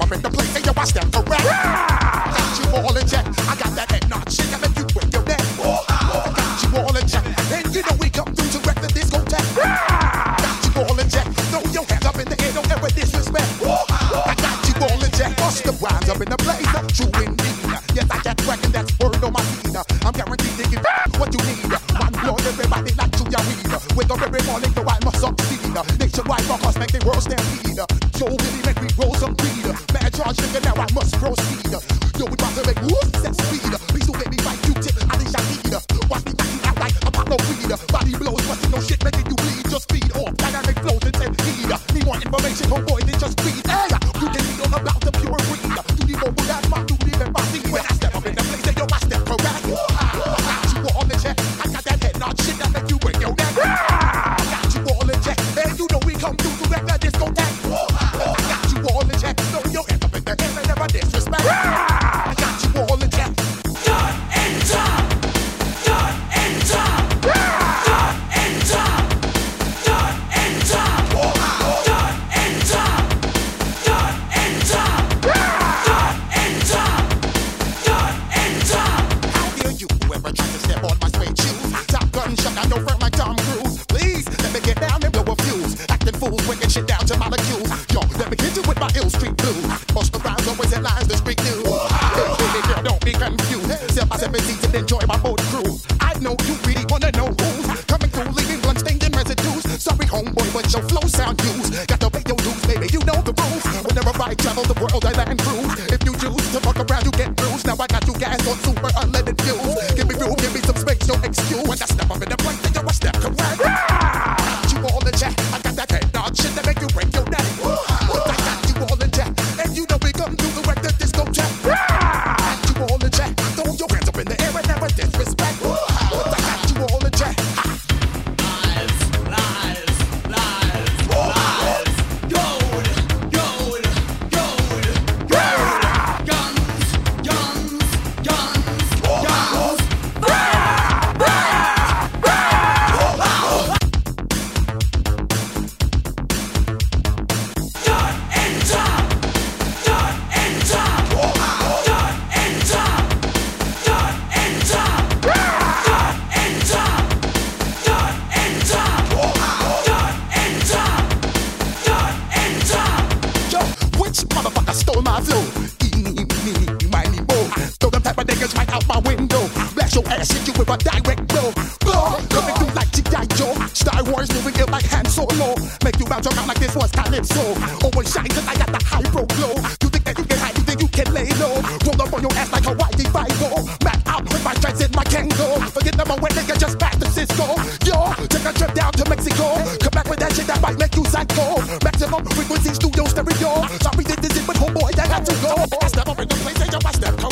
up in the place and yo, I step correct. Got you all in check. I got that head nod shit that make you break your neck. I got you all in check. And you know we come through to wreck the discotheque. Got you all in check. Throw your hands up in the air, don't ever disrespect. I got you all in check. Bust the rhymes up in the place. True indeed. Yes, I get wrecking, that's word on my feet. I'm guaranteed to give what you need. One blow, everybody like to your weed. Wake up every morning, so I must succeed. Nationwide rockers make the world stampede. Joe really make me roll some weed. Man, charge nigga, now I must proceed. Yo, we about to make moves, set speed. Please don't make me fight Q-tip, I think I need. Watch me knock you out like Apollo Creed. Body blows, busting no shit, making you bleed. Just speed off, dynamic flows and take heed. Need more information, homeboy, than just speed. Hey, you can read all about the pure breed. Do the mobile, that's my duty, and my seed. When I step up in the place, yo, I step correct. I got you all in check. I got that head nod shit that make you break your neck. I got you all in check. And you know we come through to wreck that discotheque. I got you all in check. Throw your hands up in the air and never disrespect. I got you all in check. Done anytime. Done anytime. Done anytime. Done anytime. Done anytime. Done anytime. Done anytime. Done anytime. How dare you ever try to step on my suede shoes? Top gun shut down your firm like Tom Cruise. Please, let me get down and blow a fuse. Acting fools, breaking shit down to molecules. Yo, let me hit you with my ill street blues. Most the rhymes always headlines the street news. Hey, baby girl, don't be confused. Sip my 17s and enjoy my boat cruise. I know you really wanna know who's coming through, leaving blood stained and residues. Sorry, homeboy, but your flow sound used. Got to pay your dues, baby, you know the rules. Whenever I travel the world, I land cruise. If you choose to fuck around, you get bruised. Now I got you gas on super unleaded fuels. Give me room, give me some space, no excuse. When I step up in the place, then I step correct. Got you all in check. I got that head nod shit that make you break your neck. I got you all in check. And you know we come through the wreck the discotheque. Got you all in check. Throw your hands up in the air and never disrespect. I got you all in check. Lies, lies, lies, lies. Gold, gold, gold, gold. Guns, guns, guns, guns. Done anytime. Done anytime. Done anytime. Done anytime. Done anytime. Done anytime. Done anytime. Done anytime. Yo, which motherfucker stole my flow? Eeny, meeny, miny, mo. Throw them type of niggas right out my window. Blast your ass, hit you with a direct blow. Blow, coming through like G.I. Joe. Star Wars moving ill like Han Solo. Make you bounce around like this was Calypso. Always shine cause I got the high pro glow. You think that you can hide, you think you can lay low. Roll up on your ass like Hawaii Five-O. Map out with my stripes in my Kango. Forget them when nigga just back to Cisco. Yo, take a trip down to Mexico. Come back with that shit that might make you psycho. Maximum frequency studio stereo. Sorry, this is it, but homeboy, I got to go. I step up in the place and yo, I step